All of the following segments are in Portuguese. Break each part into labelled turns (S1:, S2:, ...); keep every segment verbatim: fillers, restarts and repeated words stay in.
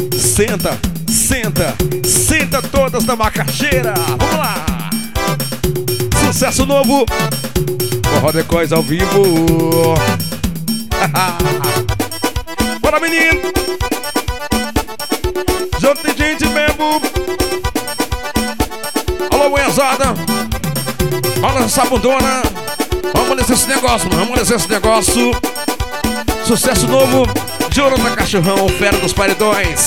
S1: Senta, senta, senta todas na macaxeira. Vamos lá. Sucesso novo. Forró de coisa ao vivo. Bora, menino. Já tem gente mesmo. Alô, moezada. Fala essa bundona. Vamos nesse esse negócio, mano. Vamos nesse esse negócio. Sucesso novo. Jonathan Cachorrão, fera dos paredões.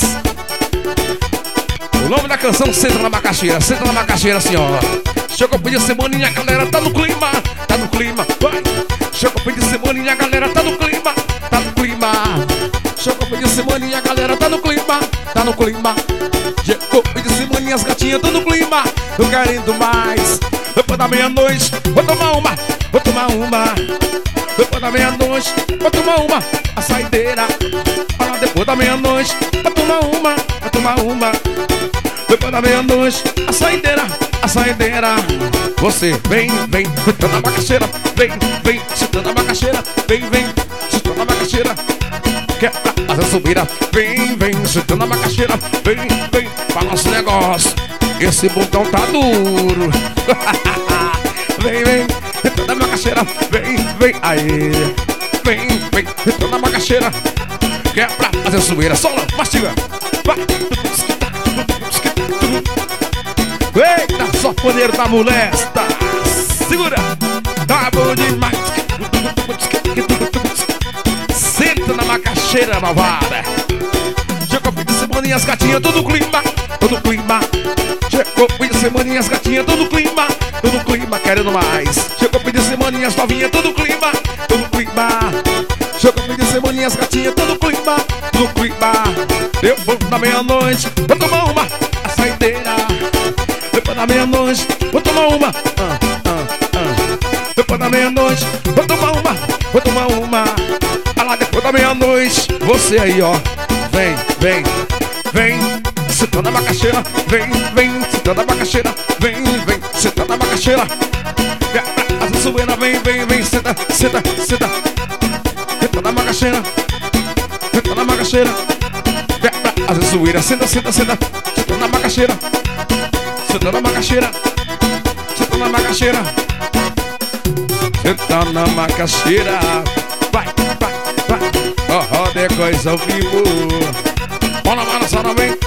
S1: O nome da canção, Senta na Macaxeira. Senta na macaxeira, assim, ó. Chegou o fim de semana e a galera tá no clima. Tá no clima, vai. Chegou o fim de semana e a galera tá no clima. Tá no clima. Chegou o fim de semana e a galera tá no clima. Tá no clima. Chegou o fim de semana e as gatinhas tão no clima. Tô querendo mais. Depois da meia-noite, vou tomar uma. Vou tomar uma. Depois da meia-noite, vou tomar uma. A saideira. Ah, depois da meia-noite, vou tomar uma. Vou tomar uma. Depois da meia-noite, a saideira. A saideira. Você vem, vem, chutando a macaxeira. Vem, vem, chutando a macaxeira. Vem, vem, chutando a macaxeira. Quer fazer subida? Vem, vem, chutando a macaxeira. Vem, vem, balança o negócio. Esse botão tá duro. Vem, vem, chutando a macaxeira. Vem, vem, aí. Vem, vem, chutando a macaxeira. Quer pra fazer subida? Sola, mastiga. Vai. Eita, só poder da molesta. Segura. Tá bom demais. Senta na macaxeira, malvada. Chegou o fim de semana e as gatinhas todo clima. Todo clima. Chegou o fim de semana e as gatinhas todo clima. Todo clima, querendo mais. Chegou o fim de semana e as novinhas todo clima. Todo clima. Chegou o fim de semana e as gatinhas todo clima. Todo clima. Depois da meia-noite, vou tomar uma. A saideira. Depois da meia-noite, vou tomar uma. Ah, ah, ah. Depois da meia-noite, vou tomar uma. Vou tomar uma. Ah lá, depois da meia-noite, você aí, ó. Vem, vem, vem. Sentando a macaxeira. Vem, vem, sentando a macaxeira. Vem, vem, sentando a macaxeira. A subeira, vem, vem, vem. Senta, senta, senta. Sentando a macaxeira. Sentando a macaxeira. A zoeira, senta, senta, senta. Sentando a macaxeira. Senta na macaxeira. Senta na macaxeira. Senta na macaxeira. Vai, vai, vai. Forró de coisa ao vivo. Bora, mano, só não vem.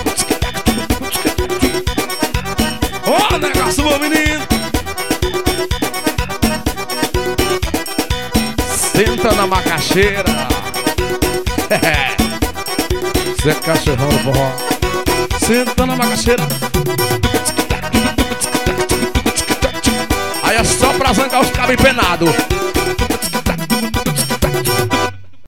S1: Ó, negócio bom, menino. Senta na macaxeira. Você é cachorrão do forró. Senta na macaxeira. Aí é só pra zangar os cabos empenados.